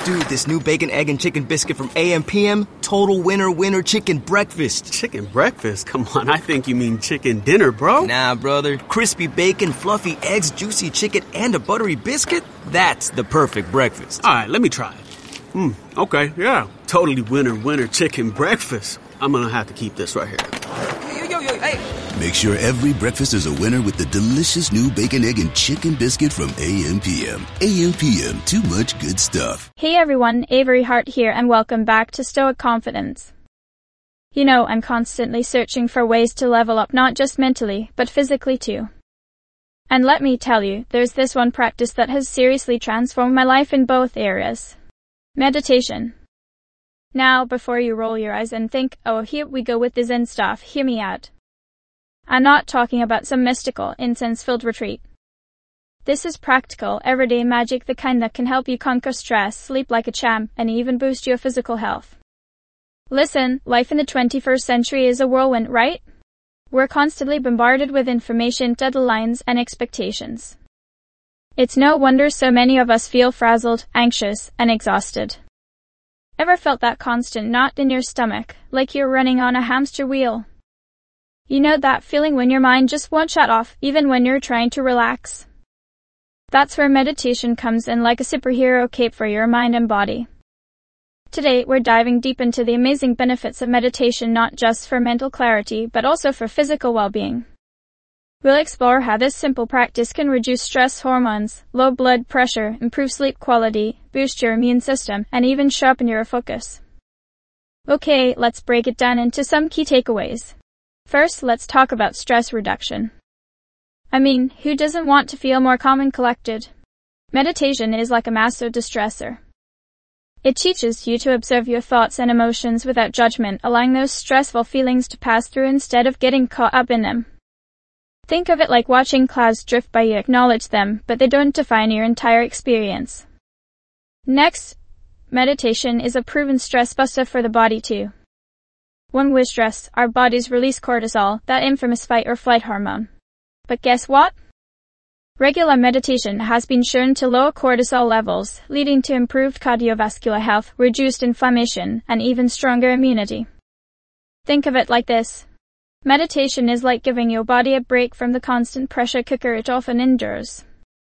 Dude, this new bacon, egg, and chicken biscuit from AM/PM, total winner chicken breakfast. Chicken breakfast? Come on, I think you mean chicken dinner, bro. Nah, brother. Crispy bacon, fluffy eggs, juicy chicken, and a buttery biscuit? That's the perfect breakfast. All right, let me try it. Okay, yeah. Totally winner chicken breakfast. I'm gonna have to keep this right here. Yo, hey. Make sure every breakfast is a winner with the delicious new bacon, egg, and chicken biscuit from AM/PM. AM/PM, too much good stuff. Hey everyone, Avery Hart here and welcome back to Stoic Confidence. You know, I'm constantly searching for ways to level up not just mentally, but physically too. And let me tell you, there's this one practice that has seriously transformed my life in both areas. Meditation. Now, before you roll your eyes and think, oh, here we go with the Zen stuff, hear me out. I'm not talking about some mystical, incense-filled retreat. This is practical, everyday magic, the kind that can help you conquer stress, sleep like a champ, and even boost your physical health. Listen, life in the 21st century is a whirlwind, right? We're constantly bombarded with information, deadlines, and expectations. It's no wonder so many of us feel frazzled, anxious, and exhausted. Ever felt that constant knot in your stomach, like you're running on a hamster wheel? You know that feeling when your mind just won't shut off, even when you're trying to relax? That's where meditation comes in like a superhero cape for your mind and body. Today, we're diving deep into the amazing benefits of meditation, not just for mental clarity, but also for physical well-being. We'll explore how this simple practice can reduce stress hormones, low blood pressure, improve sleep quality, boost your immune system, and even sharpen your focus. Okay, let's break it down into some key takeaways. First, let's talk about stress reduction. I mean, who doesn't want to feel more calm and collected? Meditation is like a master distressor. It teaches you to observe your thoughts and emotions without judgment, allowing those stressful feelings to pass through instead of getting caught up in them. Think of it like watching clouds drift by. You acknowledge them, but they don't define your entire experience. Next, meditation is a proven stress buster for the body too. When we're stressed, our bodies release cortisol, that infamous fight or flight hormone. But guess what? Regular meditation has been shown to lower cortisol levels, leading to improved cardiovascular health, reduced inflammation, and even stronger immunity. Think of it like this. Meditation is like giving your body a break from the constant pressure cooker it often endures.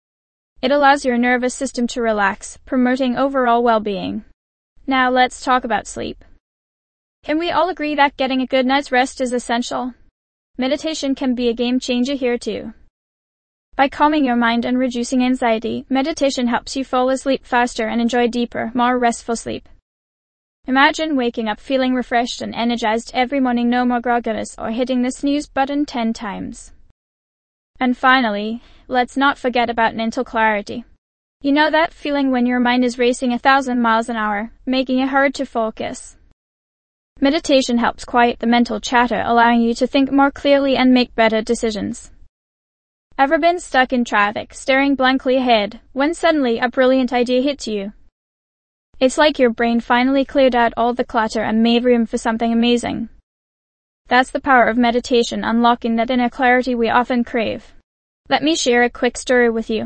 It allows your nervous system to relax, promoting overall well-being. Now let's talk about sleep. Can we all agree that getting a good night's rest is essential? Meditation can be a game changer here too. By calming your mind and reducing anxiety, meditation helps you fall asleep faster and enjoy deeper, more restful sleep. Imagine waking up feeling refreshed and energized every morning, no more grogginess or hitting the snooze button 10 times. And finally, let's not forget about mental clarity. You know that feeling when your mind is racing 1,000 miles an hour, making it hard to focus? Meditation helps quiet the mental chatter, allowing you to think more clearly and make better decisions. Ever been stuck in traffic, staring blankly ahead, when suddenly a brilliant idea hits you? It's like your brain finally cleared out all the clutter and made room for something amazing. That's the power of meditation, unlocking that inner clarity we often crave. Let me share a quick story with you.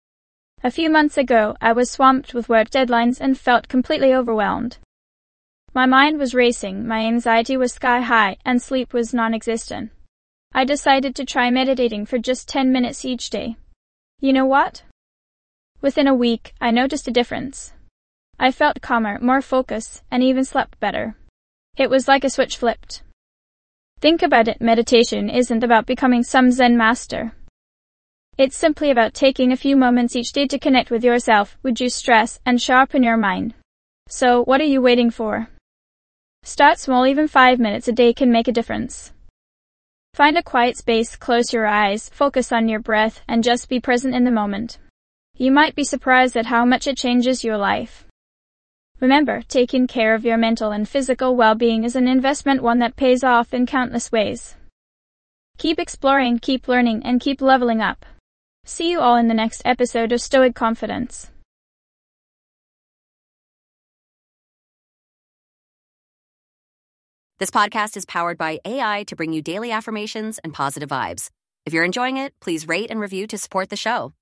A few months ago, I was swamped with work deadlines and felt completely overwhelmed. My mind was racing, my anxiety was sky high, and sleep was non-existent. I decided to try meditating for just 10 minutes each day. You know what? Within a week, I noticed a difference. I felt calmer, more focused, and even slept better. It was like a switch flipped. Think about it, meditation isn't about becoming some Zen master. It's simply about taking a few moments each day to connect with yourself, reduce stress, and sharpen your mind. So, what are you waiting for? Start small, even 5 minutes a day can make a difference. Find a quiet space, close your eyes, focus on your breath, and just be present in the moment. You might be surprised at how much it changes your life. Remember, taking care of your mental and physical well-being is an investment, one that pays off in countless ways. Keep exploring, keep learning, and keep leveling up. See you all in the next episode of Stoic Confidence. This podcast is powered by AI to bring you daily affirmations and positive vibes. If you're enjoying it, please rate and review to support the show.